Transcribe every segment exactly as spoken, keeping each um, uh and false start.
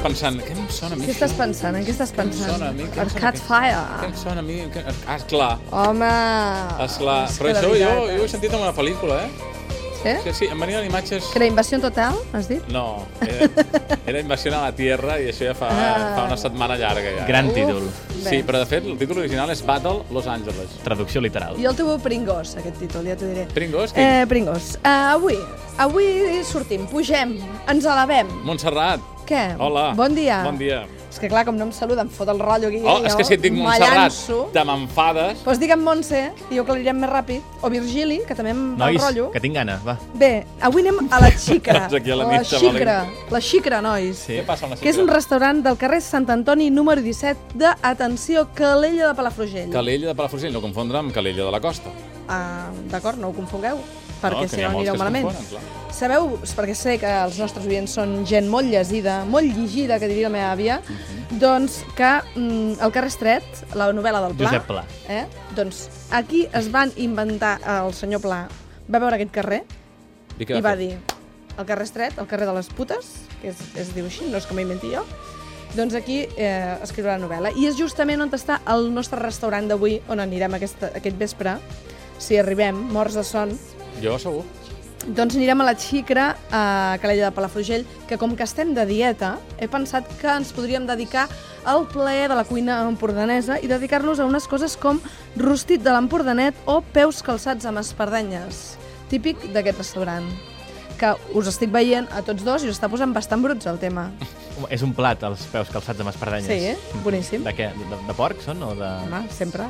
pensant, què em sona a mi? Què estàs pensant? En què estàs pensant? Què em sona a mi? Què em sona Arcade a mi? Fire. Què em sona a mi? Ah, esclar. Home... Esclar. és Però que de això jo, veritat, jo ho he sentit en una pel·lícula, eh? Sí? Sí, sí, em venien imatges... Que era Invasió Total, has dit? No, era, era Invasió a la Tierra i això ja fa, Ah. fa una setmana llarga. Ja. Gran Uf. títol. Sí, però de fet el títol original és Battle Los Angeles. Traducció literal. Jo el teu Pringos, aquest títol, ja t'ho diré. Pringos? Què? Eh, Pringos. Uh, avui, avui sortim, pugem, ens elevem. Montserrat. Què? Hola. Bon dia. Bon dia. És que clar, com no em saluda, em fot el rotllo aquí. Oh, és que si et dic Montserrat, te m'enfades. Doncs digue'm Montse, i ho aclarirem més ràpid. O Virgili, que també em va el Nois, rotllo. que tinc gana, va. Bé, avui anem a la Xicra. Doncs aquí a la la nit, xavalín. Xicra, la Xicra, nois. Sí. Què passa amb la Que és un Xicra? restaurant del carrer Sant Antoni número disset de, atenció, Calella de Palafrugell. Calella de Palafrugell, no confondre amb Calella de la Costa. Ah, D'acord, no ho confongueu, perquè No, que si n'hi ha no molts anireu que es malament. confonen, clar. Sabeu, perquè sé que els nostres oients són gent molt llegida, molt llegida, que diria la meva àvia, Mhm. doncs que mm, el carrer Estret, la novel·la del Pla, Josep Pla. Eh? doncs aquí es van inventar, el senyor Pla va veure aquest carrer I, què i va fer? dir, el carrer Estret, el carrer de les putes, que es, es diu així, no és que m'ho inventi jo, doncs aquí eh, escriurà la novel·la. I és justament on està el nostre restaurant d'avui, on anirem aquest, aquest vespre, si arribem, morts de son. Jo segur. Doncs anirem a la Xicra, a Calella de Palafrugell, que com que estem de dieta, he pensat que ens podríem dedicar al plaer de la cuina empordanesa i dedicar-nos a unes coses com rostit de l'empordanet o peus calçats amb espardenyes, típic d'aquest restaurant, que us estic veient a tots dos i us està posant bastant bruts el tema. És un plat, els peus calçats amb espardenyes. Sí, eh? Boníssim. De què? De, de porc són o de... Home, sempre.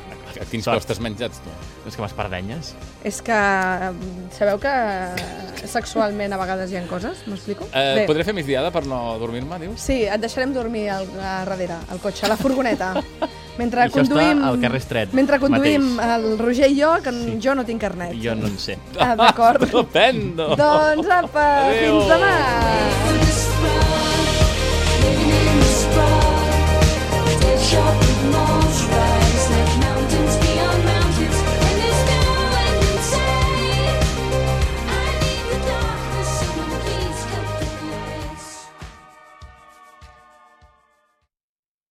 A quins Sort. peus t'has menjat, tu? És que amb espardenyes? És que eh, sabeu que sexualment a vegades hi ha coses, m'explico? Eh, Bé. podré fer migdiada per no dormir-me, dius? Sí, et deixarem dormir al, a darrere, al cotxe, a la furgoneta. Mentre Això conduïm... està al carrer Estret Mentre conduïm mateix. el Roger i jo, que sí. Jo no tinc carnet. Jo no en sé. Ah, d'acord. Estupendo! Doncs apa, Adéu. fins demà!